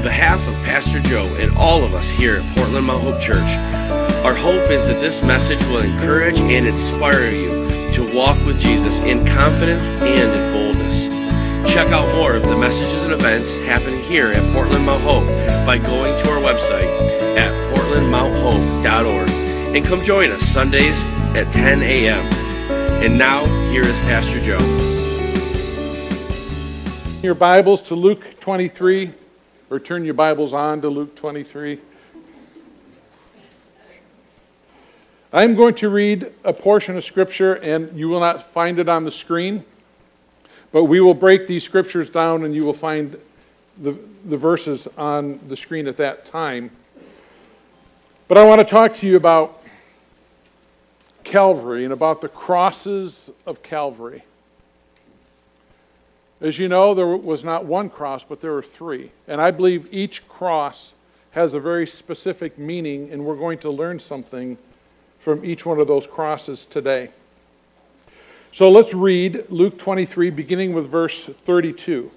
behalf of Pastor Joe and all of us here at Portland Mount Hope Church, our hope is that this message will encourage and inspire you to walk with Jesus in confidence and in boldness. Check out more of the messages and events happening here at Portland Mount Hope by going to our website at portlandmounthope.org and come join us Sundays at 10 a.m. And now, here is Pastor Joe. Your Bibles to Luke 23, or turn your Bibles on to Luke 23. I'm going to read a portion of Scripture, and you will not find it on the screen, but we will break these Scriptures down, and you will find the verses on the screen at that time. But I want to talk to you about Calvary and about the crosses of Calvary. As you know, there was not one cross, but there were three. And I believe each cross has a very specific meaning, and we're going to learn something from each one of those crosses today. So let's read Luke 23, beginning with verse 32.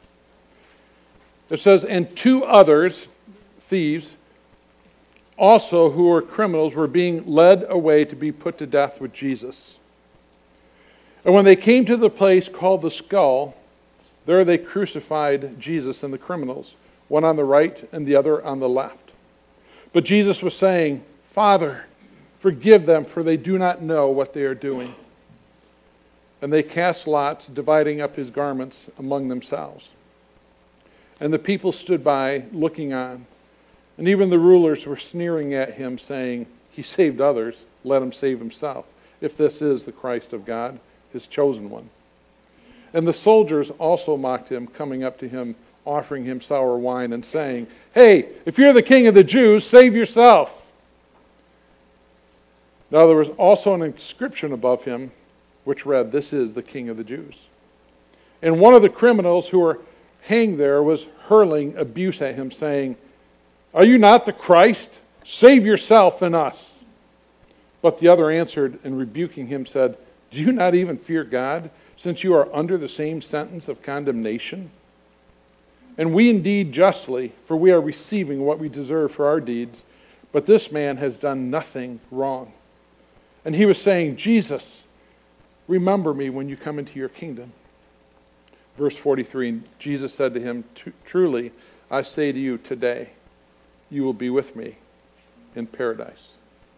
It says, "And two others, thieves, also who were criminals, were being led away to be put to death with Jesus. And when they came to the place called the Skull, there they crucified Jesus and the criminals, one on the right and the other on the left. But Jesus was saying, 'Father, forgive them, for they do not know what they are doing.' And they cast lots, dividing up his garments among themselves. And the people stood by, looking on. And even the rulers were sneering at him, saying, 'He saved others, let him save himself, if this is the Christ of God, his chosen one.' And the soldiers also mocked him, coming up to him, offering him sour wine, and saying, 'Hey, if you're the king of the Jews, save yourself.' Now there was also an inscription above him, which read, 'This is the King of the Jews.' And one of the criminals who were hanged there was hurling abuse at him, saying, 'Are you not the Christ? Save yourself and us.' But the other answered, and rebuking him said, 'Do you not even fear God, since you are under the same sentence of condemnation? And we indeed justly, for we are receiving what we deserve for our deeds, but this man has done nothing wrong.' And he was saying, 'Jesus, remember me when you come into your kingdom.' Verse 43, and Jesus said to him, 'Truly, I say to you, today you will be with me in paradise.'"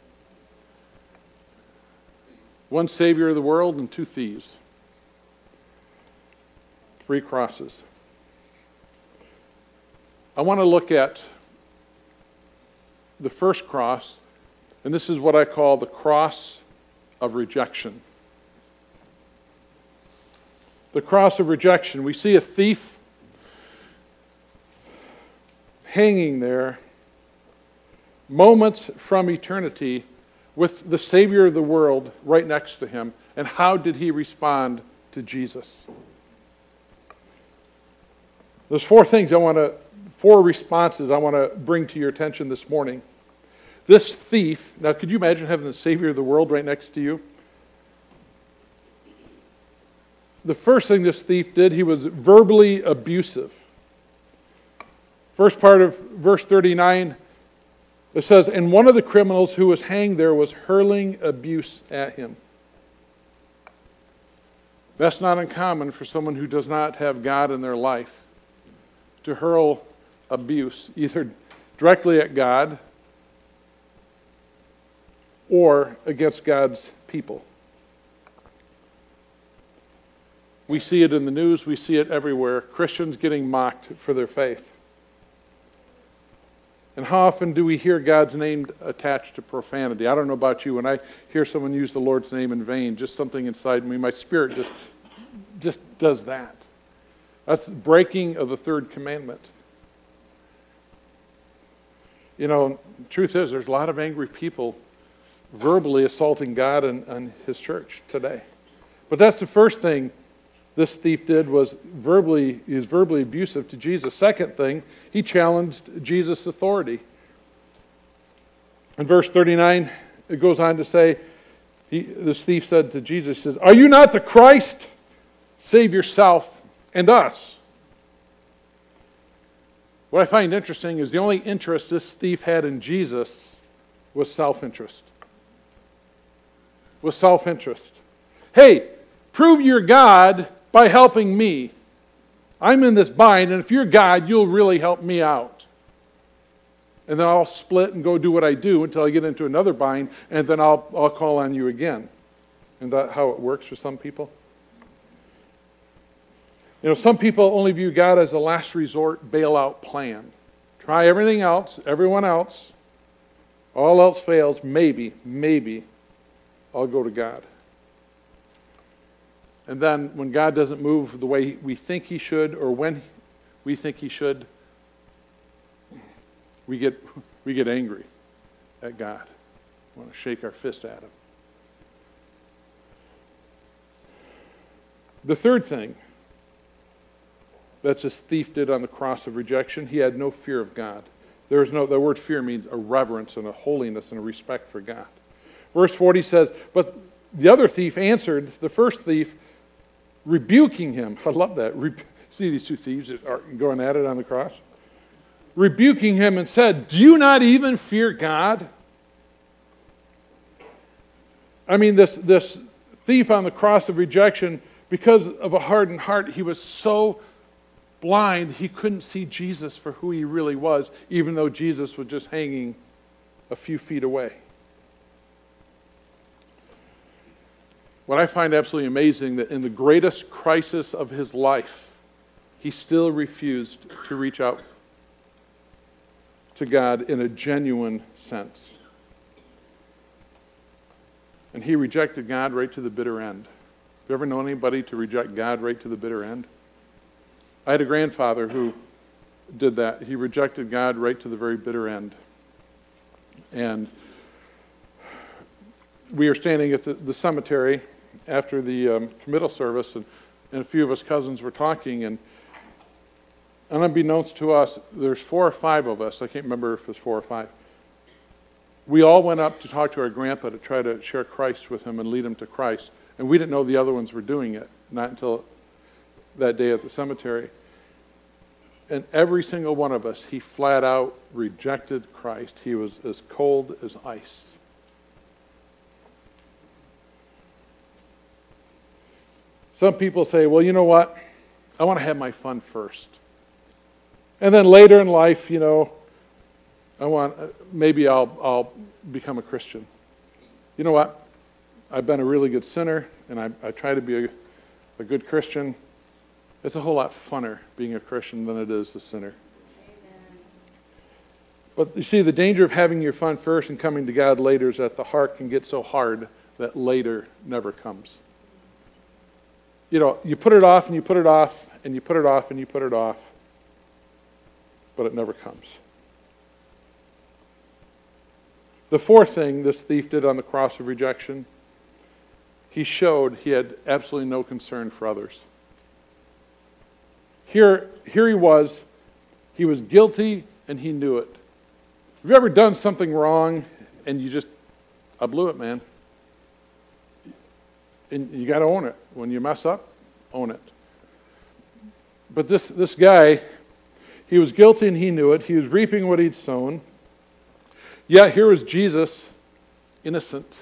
One Savior of the world and two thieves. Three crosses. I want to look at the first cross, and this is what I call the cross of rejection. The cross of rejection. We see a thief hanging there, moments from eternity, with the Savior of the world right next to him. And how did he respond to Jesus? There's four responses I want to bring to your attention this morning. This thief, now could you imagine having the Savior of the world right next to you? The first thing this thief did, he was verbally abusive. First part of verse 39, it says, "And one of the criminals who was hanged there was hurling abuse at him." That's not uncommon for someone who does not have God in their life to hurl abuse, either directly at God or against God's people. We see it in the news, we see it everywhere. Christians getting mocked for their faith. And how often do we hear God's name attached to profanity? I don't know about you, when I hear someone use the Lord's name in vain, just something inside me, my spirit just does that. That's breaking of the third commandment. You know, the truth is, there's a lot of angry people verbally assaulting God and his church today. But that's the first thing this thief did, was verbally abusive to Jesus. Second thing, he challenged Jesus' authority. In verse 39, it goes on to say, this thief said to Jesus, says, "Are you not the Christ? Save yourself and us." What I find interesting is the only interest this thief had in Jesus was self-interest. Was self-interest. Hey, prove you're God by helping me. I'm in this bind, and if you're God, you'll really help me out. And then I'll split and go do what I do until I get into another bind, and then I'll call on you again. And that's how it works for some people. You know, some people only view God as a last resort bailout plan. Try everything else, everyone else. All else fails, maybe I'll go to God. And then when God doesn't move the way we think he should, or when we think he should, we get angry at God. We want to shake our fist at him. The third thing that this thief did on the cross of rejection, he had no fear of God. The word fear means a reverence and a holiness and a respect for God. Verse 40 says, but the other thief answered the first thief, rebuking him. I love that. See these two thieves are going at it on the cross? Rebuking him and said, do you not even fear God? I mean, this thief on the cross of rejection, because of a hardened heart, he was so blind he couldn't see Jesus for who he really was, even though Jesus was just hanging a few feet away. What I find absolutely amazing, that in the greatest crisis of his life, he still refused to reach out to God in a genuine sense. And he rejected God right to the bitter end. Have you ever known anybody to reject God right to the bitter end? I had a grandfather who did that. He rejected God right to the very bitter end. And we were standing at the cemetery after the committal service, and a few of us cousins were talking, and unbeknownst to us, there's 4 or 5 of us. I can't remember if it was 4 or 5. We all went up to talk to our grandpa to try to share Christ with him and lead him to Christ. And we didn't know the other ones were doing it, not until that day at the cemetery. And every single one of us, he flat out rejected Christ. He was as cold as ice. Some people say, well, you know what? I want to have my fun first. And then later in life, you know, maybe I'll become a Christian. You know what? I've been a really good sinner, and I try to be a good Christian. It's a whole lot funner being a Christian than it is a sinner. Amen. But you see, the danger of having your fun first and coming to God later is that the heart can get so hard that later never comes. You know, you put it off and you put it off and you put it off and you put it off, but it never comes. The fourth thing this thief did on the cross of rejection, he showed he had absolutely no concern for others. Here he was guilty and he knew it. Have you ever done something wrong and you just, I blew it, man? And you got to own it. When you mess up, own it. But this guy, he was guilty and he knew it. He was reaping what he'd sown. Yet here was Jesus, innocent,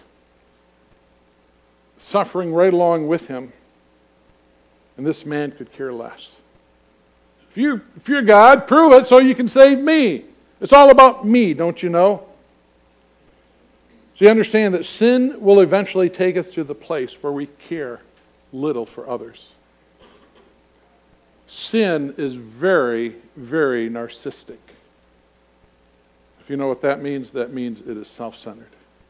suffering right along with him. And this man could care less. If you're God, prove it so you can save me. It's all about me, don't you know? So you understand that sin will eventually take us to the place where we care little for others. Sin is very, very narcissistic. If you know what that means it is self-centered.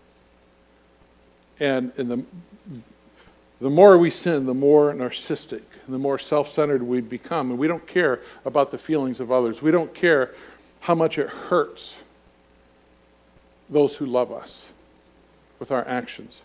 And the more we sin, the more narcissistic, the more self-centered we become. And we don't care about the feelings of others. We don't care how much it hurts those who love us with our actions.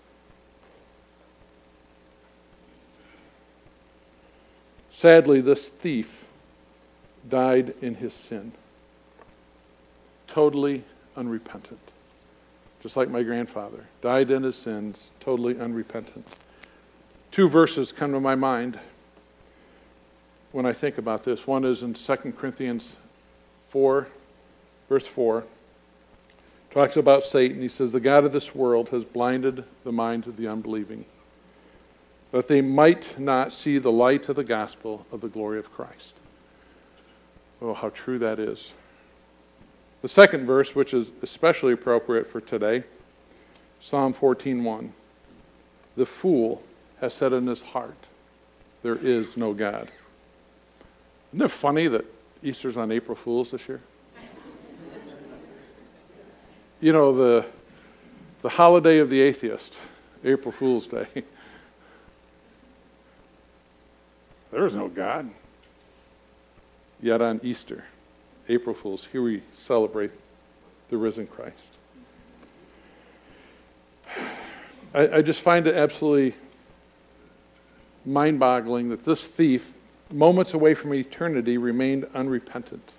Sadly, this thief died in his sin, totally unrepentant. Just like my grandfather, died in his sins, totally unrepentant. 2 verses come to my mind when I think about this. One is in 2 Corinthians 4, verse 4, talks about Satan. He says, the God of this world has blinded the minds of the unbelieving, that they might not see the light of the gospel of the glory of Christ. Oh, how true that is. The second verse, which is especially appropriate for today, Psalm 14:1. The fool has said in his heart, there is no God. Isn't it funny that Easter's on April Fool's this year? You know, the holiday of the atheist, April Fool's Day. There is no God. Yet on Easter, April Fool's, here we celebrate the risen Christ. I just find it absolutely mind-boggling that this thief, moments away from eternity, remained unrepentant.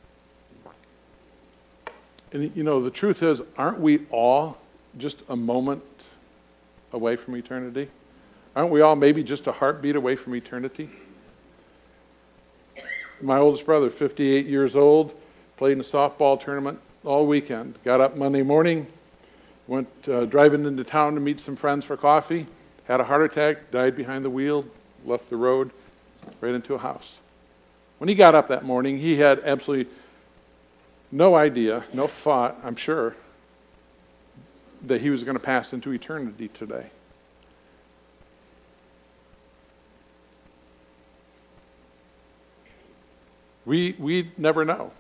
And you know, the truth is, aren't we all just a moment away from eternity? Aren't we all maybe just a heartbeat away from eternity? My oldest brother, 58 years old, played in a softball tournament all weekend. Got up Monday morning, went driving into town to meet some friends for coffee, had a heart attack, died behind the wheel, left the road, right into a house. When he got up that morning, he had absolutely no idea, no thought, I'm sure, that he was going to pass into eternity today. We never know.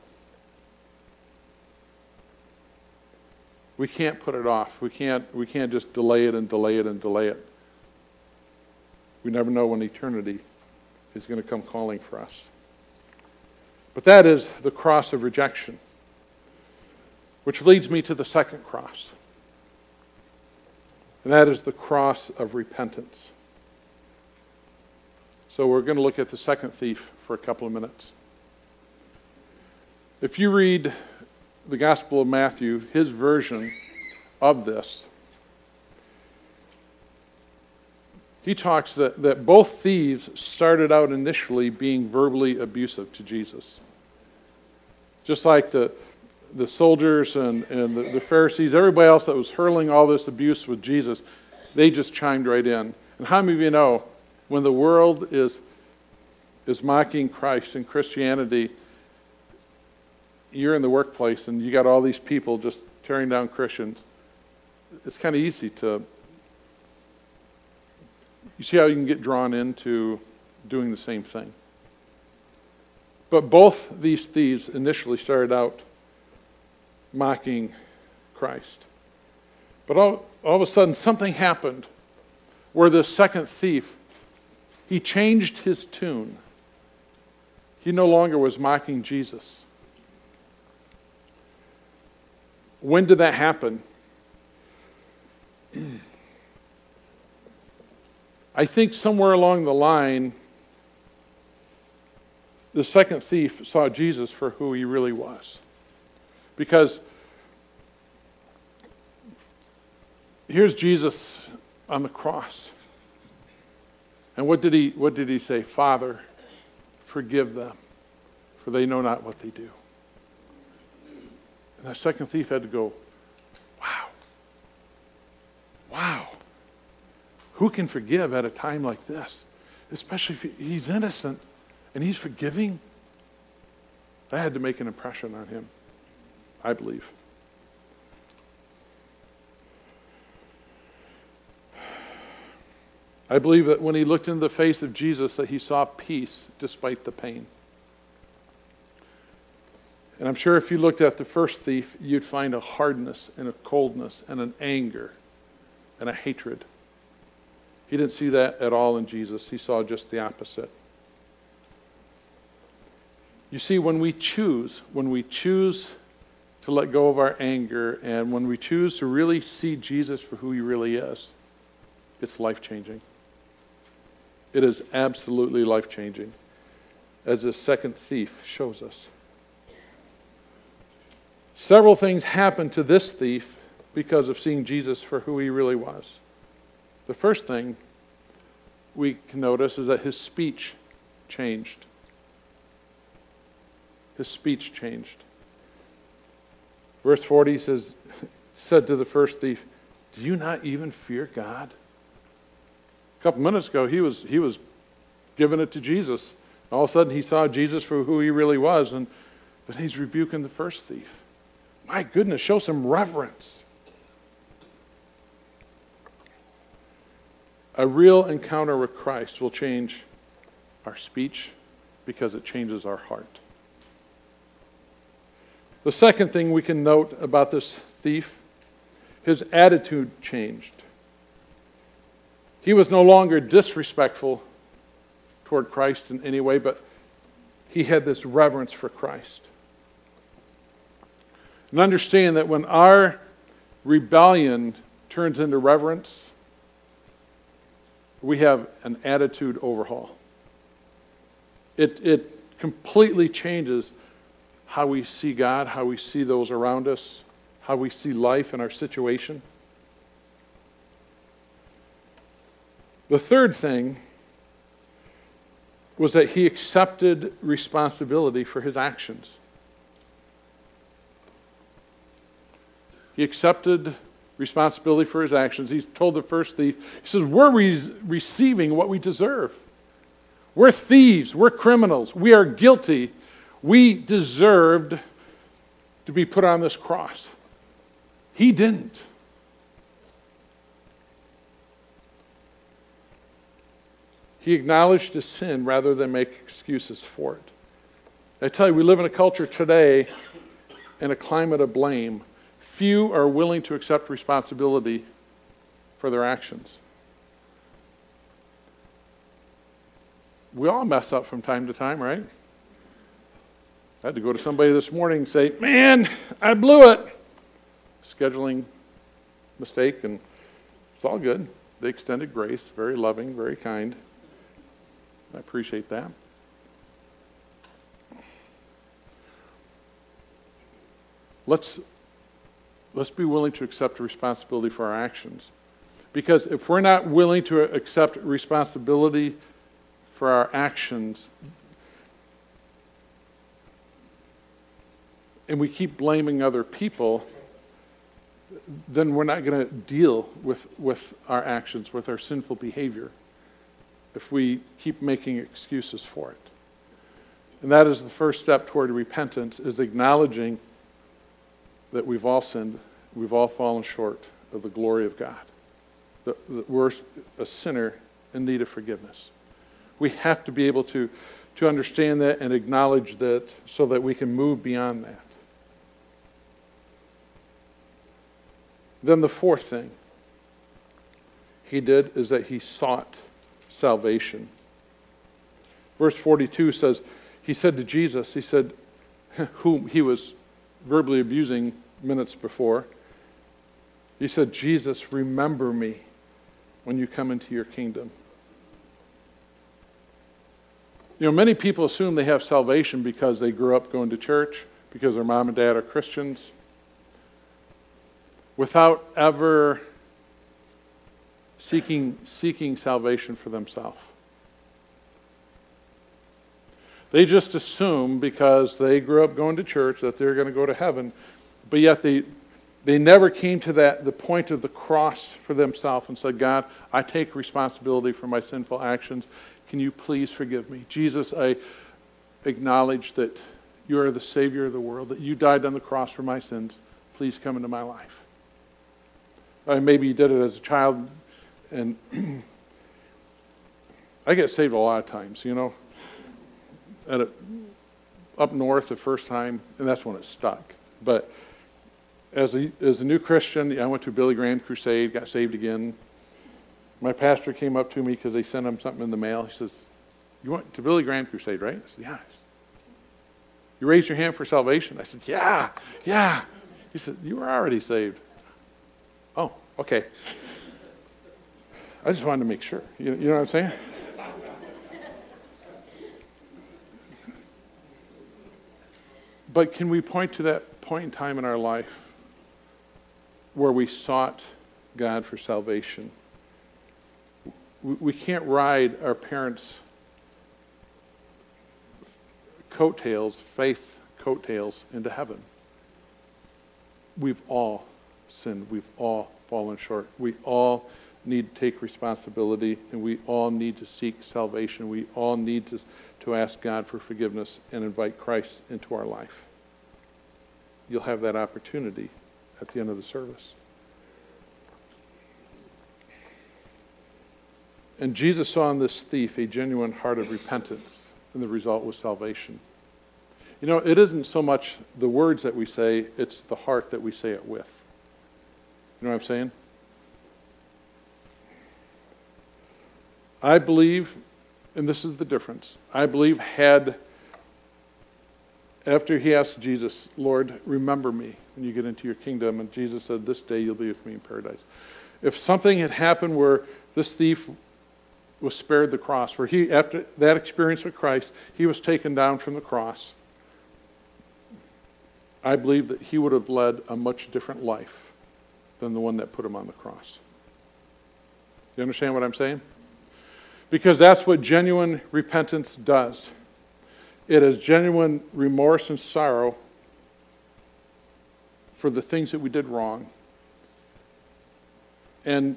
We can't put it off. We can't just delay it and delay it and delay it. We never know when eternity is going to come calling for us. But that is the cross of rejection, which leads me to the second cross. And that is the cross of repentance. So we're going to look at the second thief for a couple of minutes. If you read the Gospel of Matthew, his version of this, he talks that both thieves started out initially being verbally abusive to Jesus. Just like the soldiers and the Pharisees, everybody else that was hurling all this abuse with Jesus, they just chimed right in. And how many of you know, when the world is mocking Christ and Christianity, you're in the workplace and you got all these people just tearing down Christians, it's kind of easy to, you see how you can get drawn into doing the same thing. But both these thieves initially started out mocking Christ. But all of a sudden something happened where this second thief, he changed his tune. He no longer was mocking Jesus. When did that happen? I think somewhere along the line, the second thief saw Jesus for who he really was. Because here's Jesus on the cross. And what did he say? Father, forgive them, for they know not what they do. And that second thief had to go, wow. Who can forgive at a time like this? Especially if he's innocent and he's forgiving. That had to make an impression on him, I believe. I believe that when he looked into the face of Jesus, that he saw peace despite the pain. And I'm sure if you looked at the first thief, you'd find a hardness and a coldness and an anger and a hatred. He didn't see that at all in Jesus. He saw just the opposite. You see, when we choose to let go of our anger and when we choose to really see Jesus for who he really is, it's life-changing. It is absolutely life-changing, as this second thief shows us. Several things happened to this thief because of seeing Jesus for who he really was. The first thing we can notice is that his speech changed. his speech changed. Verse 40 said to the first thief, "Do you not even fear God?" A couple minutes ago, he was giving it to Jesus. All of a sudden, he saw Jesus for who he really was, but he's rebuking the first thief. My goodness, show some reverence. A real encounter with Christ will change our speech because it changes our heart. The second thing we can note about this thief, his attitude changed. He was no longer disrespectful toward Christ in any way, but he had this reverence for Christ. And understand that when our rebellion turns into reverence, we have an attitude overhaul. It completely changes how we see God, how we see those around us, how we see life and our situation. The third thing was that he accepted responsibility for his actions. He accepted responsibility for his actions. He told the first thief, he says, we're receiving what we deserve. We're thieves. We're criminals. We are guilty. We deserved to be put on this cross. He didn't. He acknowledged his sin rather than make excuses for it. I tell you, we live in a culture today in a climate of blame. Few are willing to accept responsibility for their actions. We all mess up from time to time, right? I had to go to somebody this morning and say, man, I blew it. Scheduling mistake, and it's all good. They extended grace, very loving, very kind. I appreciate that. Let's be willing to accept responsibility for our actions. Because if we're not willing to accept responsibility for our actions, and we keep blaming other people, then we're not going to deal with our actions, with our sinful behavior, if we keep making excuses for it. And that is the first step toward repentance, is acknowledging that we've all sinned, we've all fallen short of the glory of God, that we're a sinner in need of forgiveness. We have to be able to understand that and acknowledge that so that we can move beyond that. Then the fourth thing he did is that he sought salvation. Verse 42 says, he said to Jesus, he said, whom he was verbally abusing minutes before, he said, Jesus, remember me when you come into your kingdom. You know, many people assume they have salvation because they grew up going to church, because their mom and dad are Christians, without ever seeking salvation for themselves. They just assume because they grew up going to church that they're going to go to heaven, but yet they never came to the point of the cross for themselves and said, God, I take responsibility for my sinful actions. Can you please forgive me? Jesus, I acknowledge that you are the Savior of the world, that you died on the cross for my sins. Please come into my life. Maybe you did it as a child, and I get saved a lot of times, you know. Up north the first time, and that's when it stuck. But as a new Christian, I went to a Billy Graham crusade, got saved again. My pastor came up to me because they sent him something in the mail. He says, you went to Billy Graham crusade, right? I said, yes. You raised your hand for salvation? I said, yeah. He said, you were already saved. Oh, okay. I just wanted to make sure. You know what I'm saying? But can we point to that point in time in our life where we sought God for salvation? We can't ride our parents' coattails, faith coattails into heaven. We've all sinned. We've all fallen short. We all need to take responsibility, and we all need to seek salvation. We all need to ask God for forgiveness and invite Christ into our life. You'll have that opportunity at the end of the service. And Jesus saw in this thief a genuine heart of repentance, and the result was salvation. You know, it isn't so much the words that we say, it's the heart that we say it with. You know what I'm saying? I believe, and this is the difference, I believe after he asked Jesus, Lord, remember me when you get into your kingdom, and Jesus said, this day you'll be with me in paradise. If something had happened where this thief was spared the cross, where he, after that experience with Christ, he was taken down from the cross, I believe that he would have led a much different life than the one that put him on the cross. You understand what I'm saying? Because that's what genuine repentance does. It is genuine remorse and sorrow for the things that we did wrong, and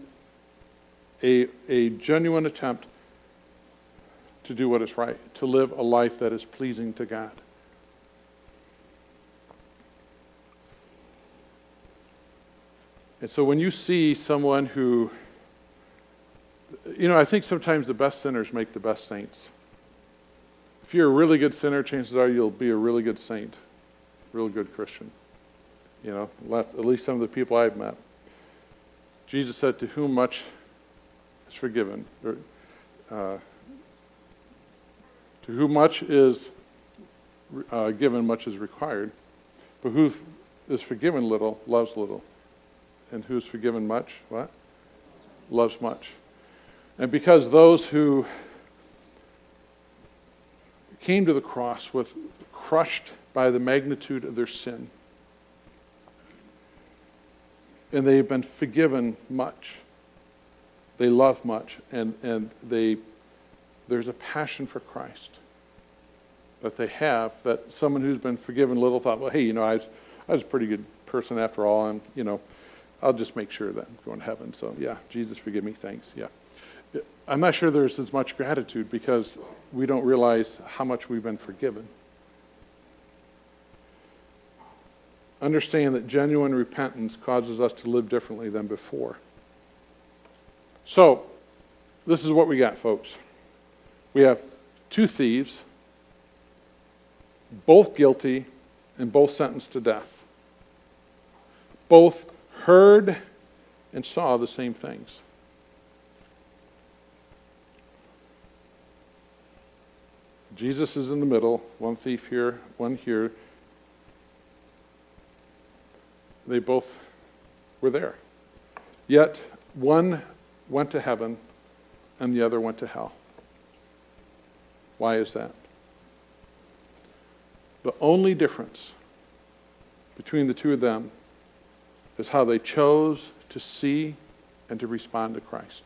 a genuine attempt to do what is right, to live a life that is pleasing to God. And so when you see someone who, you know, I think sometimes the best sinners make the best saints. If you're a really good sinner, chances are you'll be a really good saint, real good Christian. You know, at least some of the people I've met. Jesus said, to whom much is forgiven, or, to whom much is given, much is required. But who is forgiven little, loves little. And who's forgiven much, what? Loves much. And because those who came to the cross with crushed by the magnitude of their sin, and they've been forgiven much, they love much, and there's a passion for Christ that they have, that someone who's been forgiven little thought, well, hey, you know, I was a pretty good person after all, and, you know, I'll just make sure that I'm going to heaven. So, yeah, Jesus, forgive me, thanks, yeah. I'm not sure there's as much gratitude because we don't realize how much we've been forgiven. Understand that genuine repentance causes us to live differently than before. So, this is what we got, folks. We have two thieves, both guilty and both sentenced to death. Both heard and saw the same things. Jesus is in the middle, one thief here, one here. They both were there. Yet one went to heaven and the other went to hell. Why is that? The only difference between the two of them is how they chose to see and to respond to Christ.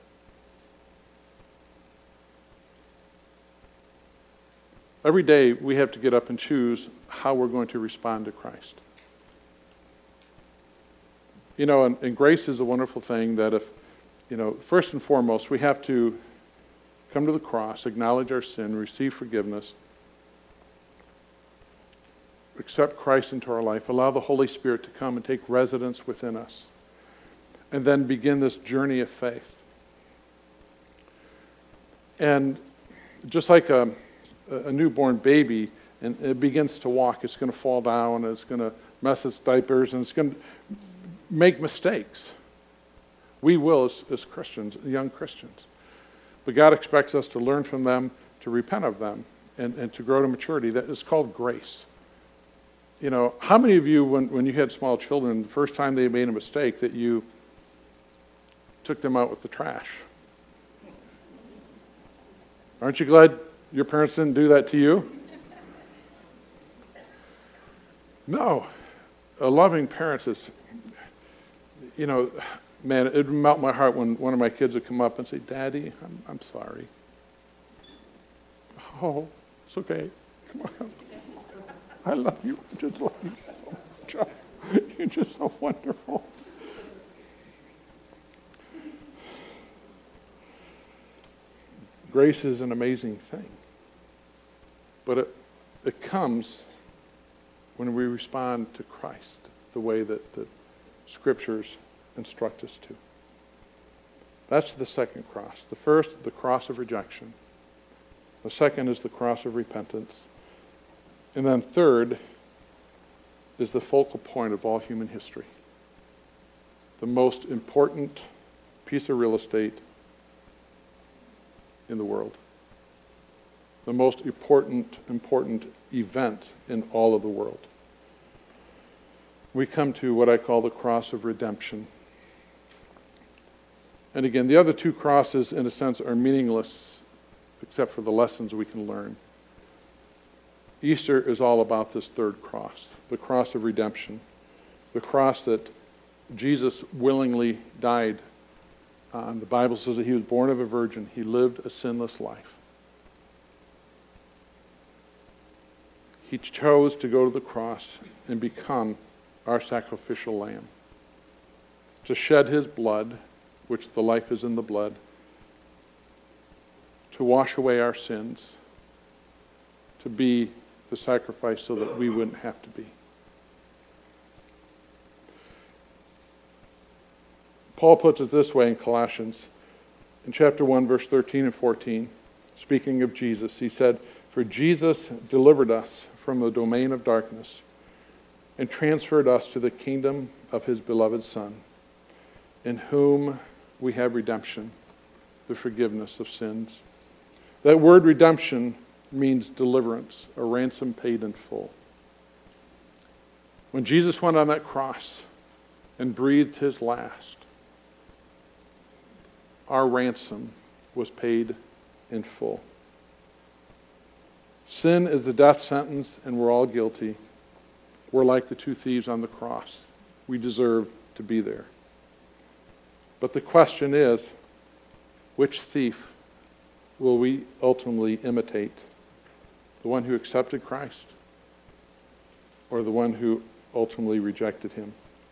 Every day we have to get up and choose how we're going to respond to Christ. You know, and grace is a wonderful thing that if, you know, first and foremost, we have to come to the cross, acknowledge our sin, receive forgiveness, accept Christ into our life, allow the Holy Spirit to come and take residence within us, and then begin this journey of faith. And just like a newborn baby, and it begins to walk, it's going to fall down, and it's going to mess its diapers, and it's going to make mistakes. We will as Christians, young Christians. But God expects us to learn from them, to repent of them, and to grow to maturity. That is called grace. You know, how many of you, when you had small children, the first time they made a mistake, that you took them out with the trash? Aren't you glad your parents didn't do that to you? No. A loving parent is, you know, man, it would melt my heart when one of my kids would come up and say, Daddy, I'm sorry. Oh, it's okay. Come on. I love you. I just love you so much. You're just so wonderful. Grace is an amazing thing. But it comes when we respond to Christ the way that the Scriptures instruct us to. That's the second cross. The first, the cross of rejection. The second is the cross of repentance. And then third is the focal point of all human history. The most important piece of real estate in the world. The most important event in all of the world. We come to what I call the cross of redemption. And again, the other two crosses, in a sense, are meaningless except for the lessons we can learn. Easter is all about this third cross, the cross of redemption, the cross that Jesus willingly died on. The Bible says that he was born of a virgin. He lived a sinless life. He chose to go to the cross and become our sacrificial lamb, to shed his blood, which the life is in the blood, to wash away our sins, to be the sacrifice so that we wouldn't have to be. Paul puts it this way in Colossians, in chapter 1, verse 13 and 14, speaking of Jesus, he said, "For Jesus delivered us from the domain of darkness and transferred us to the kingdom of his beloved Son, in whom we have redemption, the forgiveness of sins." That word redemption means deliverance, a ransom paid in full. When Jesus went on that cross and breathed his last, our ransom was paid in full. Sin is the death sentence, and we're all guilty. We're like the two thieves on the cross. We deserve to be there. But the question is, which thief will we ultimately imitate? The one who accepted Christ, or the one who ultimately rejected him?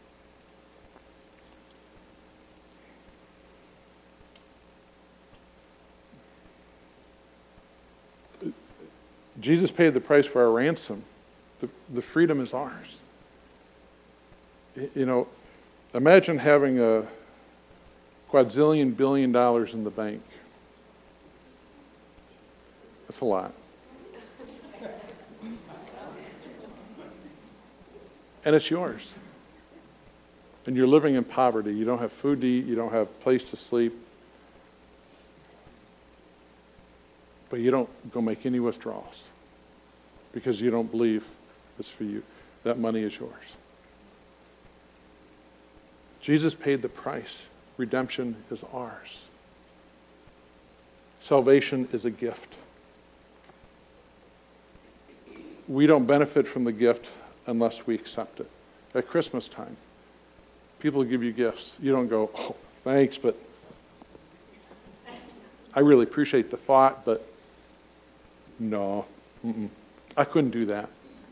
Jesus paid the price for our ransom. The freedom is ours. You know, imagine having a quadrillion billion dollars in the bank. That's a lot. And it's yours. And you're living in poverty. You don't have food to eat. You don't have a place to sleep. But you don't go make any withdrawals because you don't believe it's for you. That money is yours. Jesus paid the price. Redemption is ours. Salvation is a gift. We don't benefit from the gift unless we accept it. At Christmas time, people give you gifts. You don't go, "Oh, thanks, but I really appreciate the thought, but no, I couldn't do that."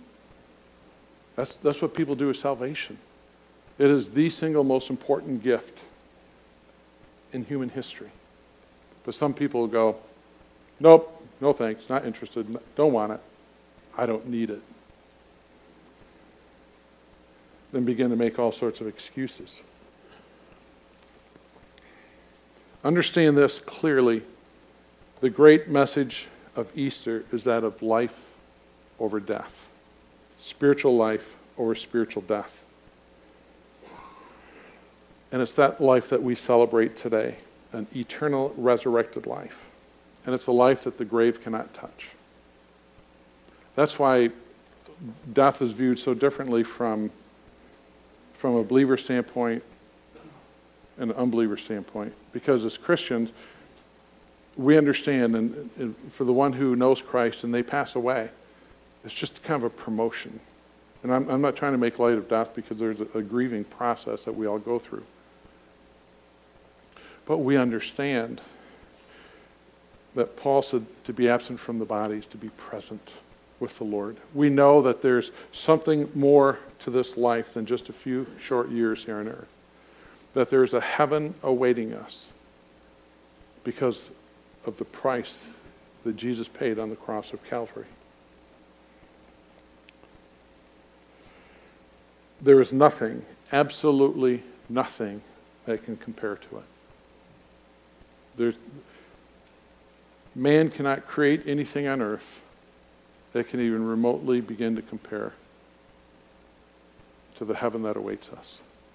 That's what people do with salvation. It is the single most important gift in human history. But some people go, "Nope, no thanks, not interested, don't want it, I don't need it." Then begin to make all sorts of excuses. Understand this clearly. The great message of Easter is that of life over death. Spiritual life over spiritual death. And it's that life that we celebrate today, an eternal resurrected life. And it's a life that the grave cannot touch. That's why death is viewed so differently from a believer standpoint and an unbeliever standpoint. Because as Christians, we understand, and for the one who knows Christ and they pass away, it's just kind of a promotion. And I'm not trying to make light of death because there's a grieving process that we all go through. But we understand that Paul said to be absent from the body is to be present with the Lord. We know that there's something more to this life than just a few short years here on earth. That there's a heaven awaiting us because of the price that Jesus paid on the cross of Calvary. There is nothing, absolutely nothing, that can compare to it. Man cannot create anything on earth that can even remotely begin to compare to the heaven that awaits us.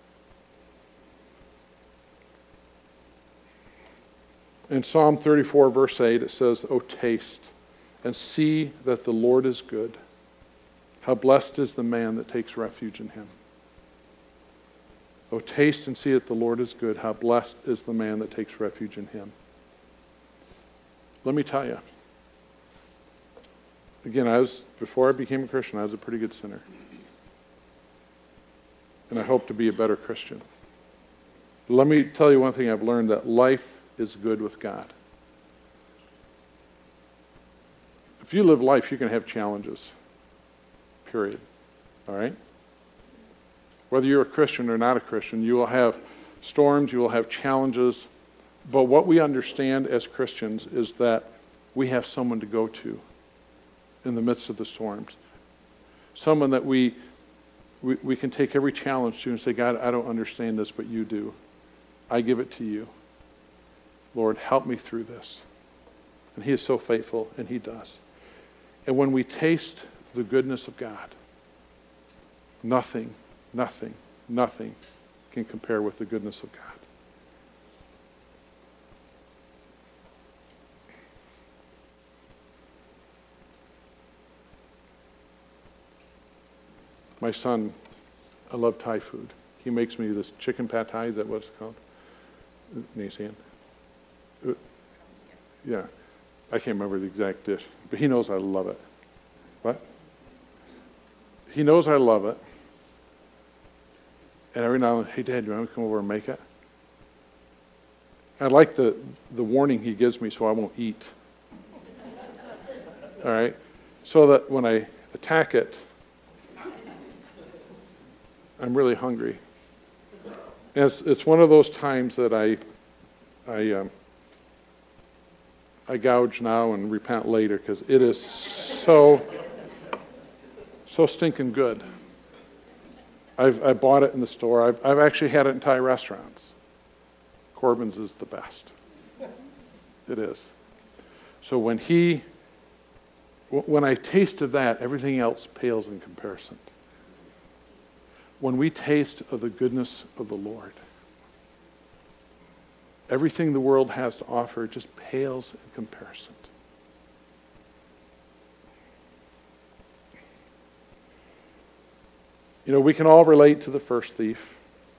In Psalm 34, verse 8, it says, "O taste and see that the Lord is good. How blessed is the man that takes refuge in him." O taste and see that the Lord is good. How blessed is the man that takes refuge in him. Let me tell you. Again, before I became a Christian, I was a pretty good sinner. And I hope to be a better Christian. But let me tell you one thing I've learned, that life is good with God. If you live life, you're going to have challenges. Period. All right? Whether you're a Christian or not a Christian, you will have storms, you will have challenges. But what we understand as Christians is that we have someone to go to in the midst of the storms. Someone that we can take every challenge to and say, "God, I don't understand this, but you do. I give it to you. Lord, help me through this." And he is so faithful, and he does. And when we taste the goodness of God, nothing can compare with the goodness of God. My son, I love Thai food. He makes me this chicken pad thai. Is that what it's called? Nathan? Yeah. I can't remember the exact dish, but he knows I love it. What? He knows I love it. And every now and then, "Hey, Dad, do you want me to come over and make it?" I like the warning he gives me so I won't eat. All right? So that when I attack it, I'm really hungry. And it's one of those times that I gouge now and repent later, because it is so stinking good. I bought it in the store. I've actually had it in Thai restaurants. Corbin's is the best. It is. So when I tasted that, everything else pales in comparison. When we taste of the goodness of the Lord, everything the world has to offer just pales in comparison. You know, we can all relate to the first thief,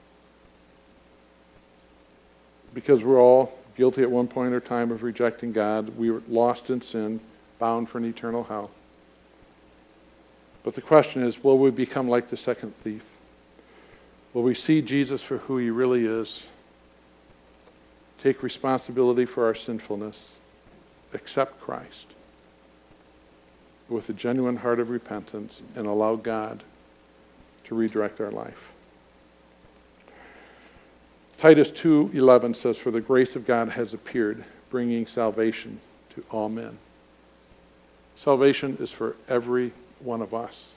because we're all guilty at one point or time of rejecting God. We were lost in sin, bound for an eternal hell. But the question is, will we become like the second thief? Will we see Jesus for who he really is, take responsibility for our sinfulness, accept Christ with a genuine heart of repentance, and allow God to redirect our life? Titus 2:11 says, "For the grace of God has appeared, bringing salvation to all men." Salvation is for every one of us,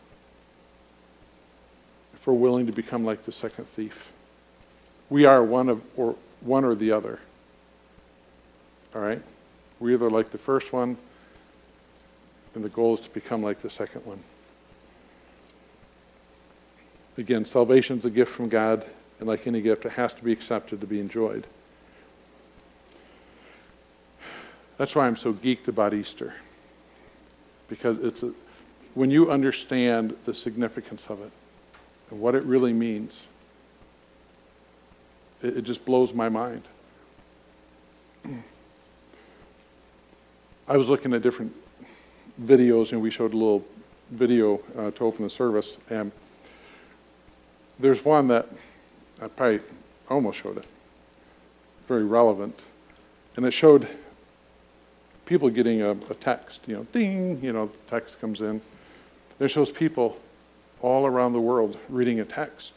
if we're willing to become like the second thief. We are one or the other. All right? We're either like the first one, and the goal is to become like the second one. Again, salvation is a gift from God, and like any gift, it has to be accepted to be enjoyed. That's why I'm so geeked about Easter, because when you understand the significance of it and what it really means, it just blows my mind. I was looking at different videos, and we showed a little video to open the service, and there's one that I probably almost showed it, very relevant, and it showed people getting a text, ding, text comes in, There's those people all around the world reading a text.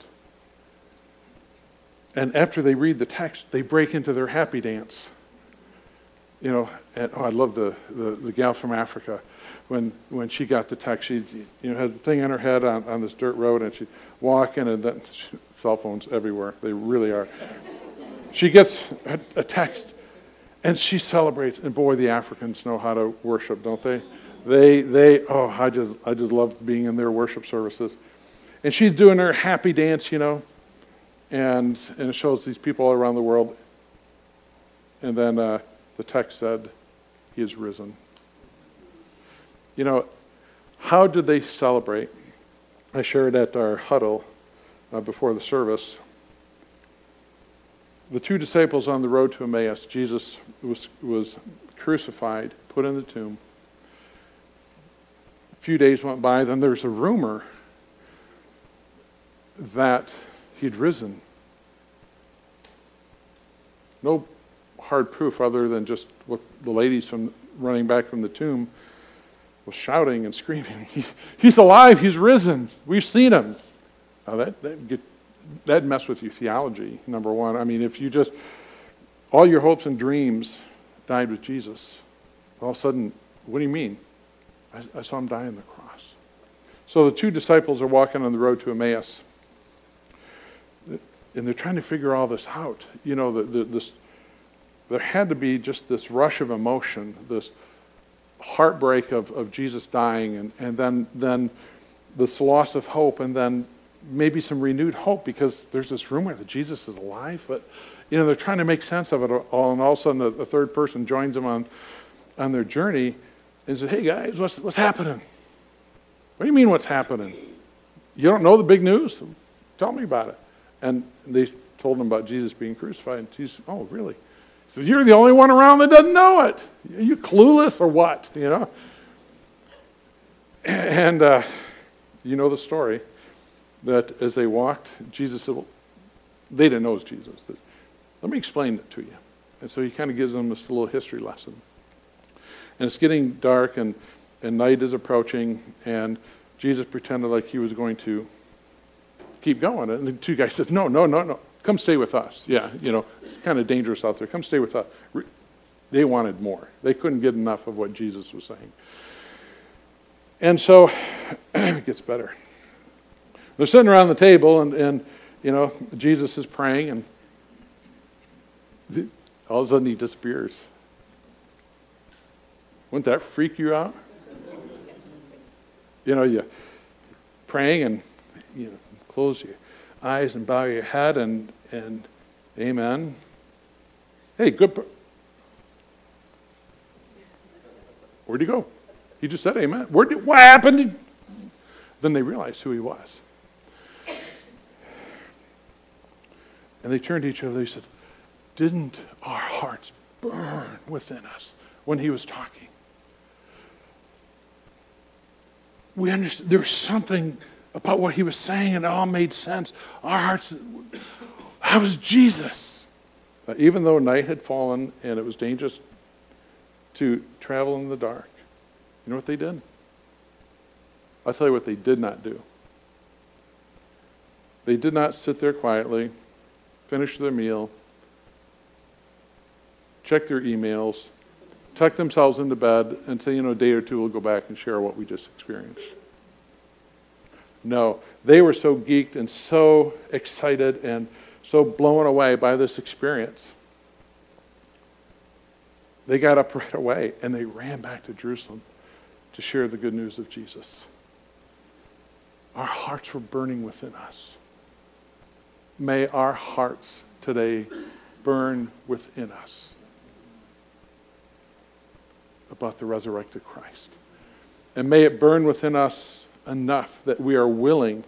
And after they read the text, they break into their happy dance. And I love the gal from Africa. When she got the text, she has the thing on her head on this dirt road, and she's walking, and then cell phones everywhere. They really are. She gets a text, and she celebrates. And boy, the Africans know how to worship, don't they? I just love being in their worship services. And she's doing her happy dance, and it shows these people all around the world. And then the text said, "He is risen." How did they celebrate? I shared at our huddle before the service. The two disciples on the road to Emmaus, Jesus was crucified, put in the tomb. A few days went by, then there's a rumor that he'd risen. No hard proof other than just what the ladies from running back from the tomb was shouting and screaming. He's alive, he's risen, we've seen him. Now that'd mess with your theology, number one. I mean, if you just, all your hopes and dreams died with Jesus, all of a sudden, what do you mean? I saw him die on the cross. So the two disciples are walking on the road to Emmaus, and they're trying to figure all this out. There had to be just this rush of emotion, this heartbreak of Jesus dying, and then this loss of hope, and then maybe some renewed hope because there's this rumor that Jesus is alive. But they're trying to make sense of it all, and all of a sudden a third person joins them on their journey and says, "Hey guys, what's happening? What do you mean what's happening? You don't know the big news? Tell me about it." And they told him about Jesus being crucified. And Jesus, "Oh, really?" So you're the only one around that doesn't know it. Are you clueless or what? And you know the story that as they walked, Jesus said, well, they didn't know it was Jesus. Let me explain it to you. And so he kind of gives them this little history lesson. And it's getting dark, and night is approaching, and Jesus pretended like he was going to keep going. And the two guys said, no. Come stay with us. Yeah, it's kind of dangerous out there. Come stay with us. They wanted more. They couldn't get enough of what Jesus was saying. And so it gets better. They're sitting around the table, and Jesus is praying, and all of a sudden he disappears. Wouldn't that freak you out? You praying, and close your eyes and bow your head and amen. Hey, good. Where'd he go? He just said amen. What happened? Then they realized who he was. And they turned to each other. They said, "Didn't our hearts burn within us when he was talking?" We understood there was something about what he was saying, and it all made sense. Our hearts, that was Jesus. Even though night had fallen and it was dangerous to travel in the dark, you know what they did? I'll tell you what they did not do. They did not sit there quietly, finish their meal, check their emails, tuck themselves into bed, and say, a day or two we'll go back and share what we just experienced. No, they were so geeked and so excited and so blown away by this experience. They got up right away and they ran back to Jerusalem to share the good news of Jesus. Our hearts were burning within us. May our hearts today burn within us about the resurrected Christ. And may it burn within us enough that we are willing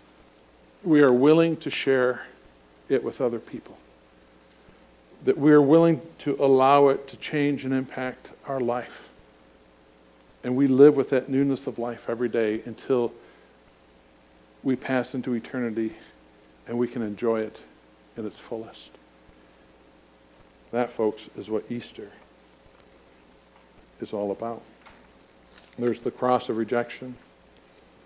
to share it with other people. That we are willing to allow it to change and impact our life. And we live with that newness of life every day until we pass into eternity and we can enjoy it in its fullest. That, folks, is what Easter is all about. There's the cross of rejection.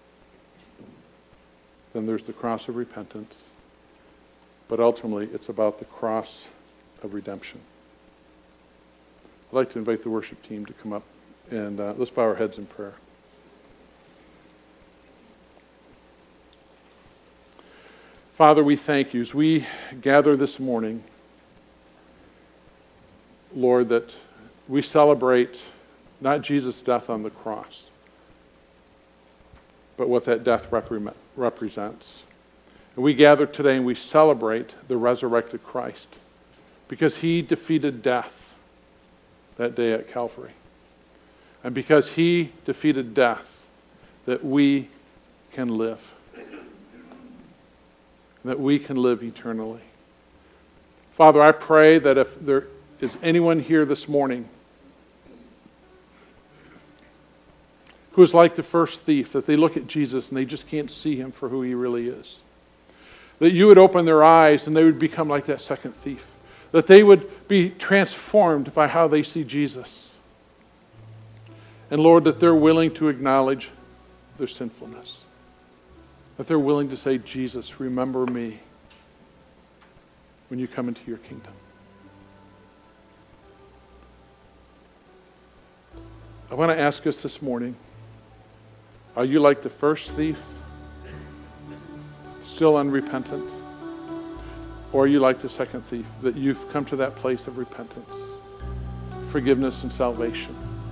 then there's the cross of repentance. But ultimately, it's about the cross of redemption. I'd like to invite the worship team to come up, and let's bow our heads in prayer. Father, we thank you as we gather this morning, Lord, that we celebrate not Jesus' death on the cross, but what that death represents. And we gather today and we celebrate the resurrected Christ because he defeated death that day at Calvary. And because he defeated death, that we can live. That we can live eternally. Father, I pray that if there is anyone here this morning who is like the first thief, that they look at Jesus and they just can't see him for who he really is, that you would open their eyes and they would become like that second thief, that they would be transformed by how they see Jesus. And Lord, that they're willing to acknowledge their sinfulness. That they're willing to say, Jesus, remember me when you come into your kingdom. I want to ask us this morning, are you like the first thief, still unrepentant? Or are you like the second thief, that you've come to that place of repentance, forgiveness, and salvation?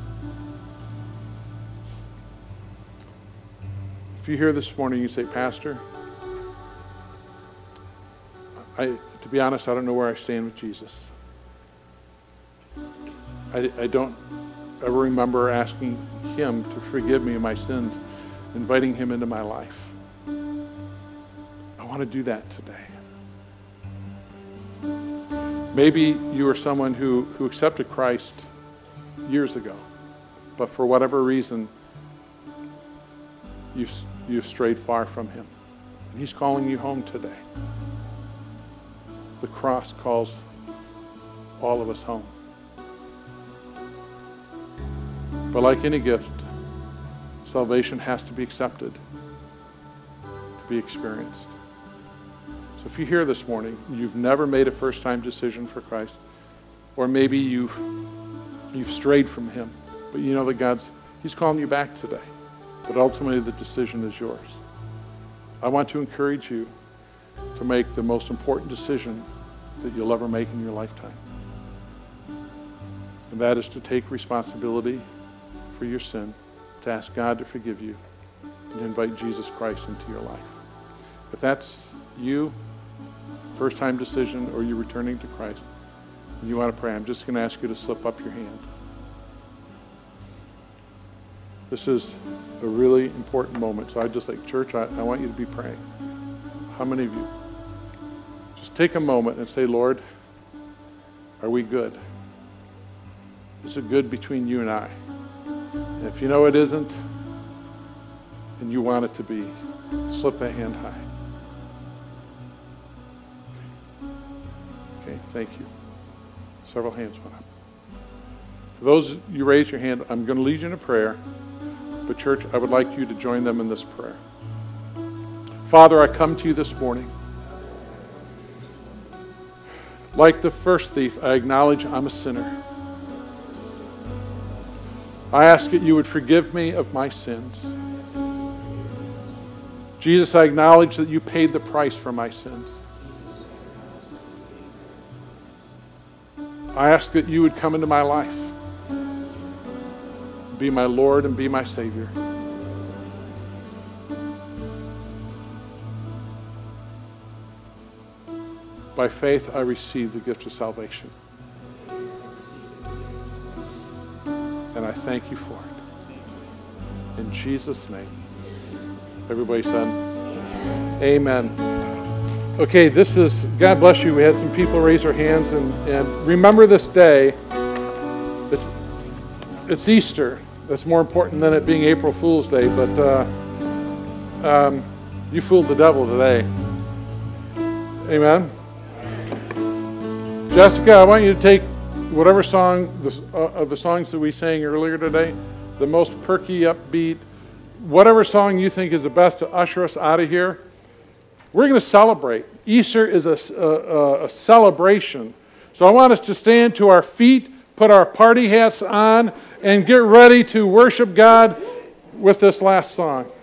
If you're here this morning, you say, Pastor, to be honest, I don't know where I stand with Jesus. I don't ever remember asking him to forgive me of my sins, inviting him into my life. I want to do that today. Maybe you are someone who accepted Christ years ago, but for whatever reason, you've strayed far from him. And he's calling you home today. The cross calls all of us home. But like any gift, salvation has to be accepted, to be experienced. So if you're here this morning, you've never made a first-time decision for Christ, or maybe you've strayed from him, but you know that he's calling you back today. But ultimately, the decision is yours. I want to encourage you to make the most important decision that you'll ever make in your lifetime. And that is to take responsibility for your sin, to ask God to forgive you, and to invite Jesus Christ into your life. If that's you, first-time decision, or you're returning to Christ, and you want to pray, I'm just going to ask you to slip up your hand. This is a really important moment. So I just like, church, I want you to be praying. How many of you? Just take a moment and say, Lord, are we good? Is it good between you and I? And if you know it isn't, and you want it to be, slip that hand high. Okay, thank you. Several hands went up. For those you raise your hand, I'm going to lead you in a prayer. But church, I would like you to join them in this prayer. Father, I come to you this morning. Like the first thief, I acknowledge I'm a sinner. I ask that you would forgive me of my sins. Jesus, I acknowledge that you paid the price for my sins. I ask that you would come into my life, be my Lord and be my Savior. By faith, I receive the gift of salvation. And I thank you for it. In Jesus' name. Everybody said, Amen. Okay, this is, God bless you. We had some people raise their hands, and remember this day. It's Easter. That's more important than it being April Fool's Day, but you fooled the devil today. Amen. Jessica, I want you to take whatever song of the songs that we sang earlier today, the most perky, upbeat, whatever song you think is the best to usher us out of here, we're going to celebrate. Easter is a celebration. So I want us to stand to our feet, put our party hats on, and get ready to worship God with this last song.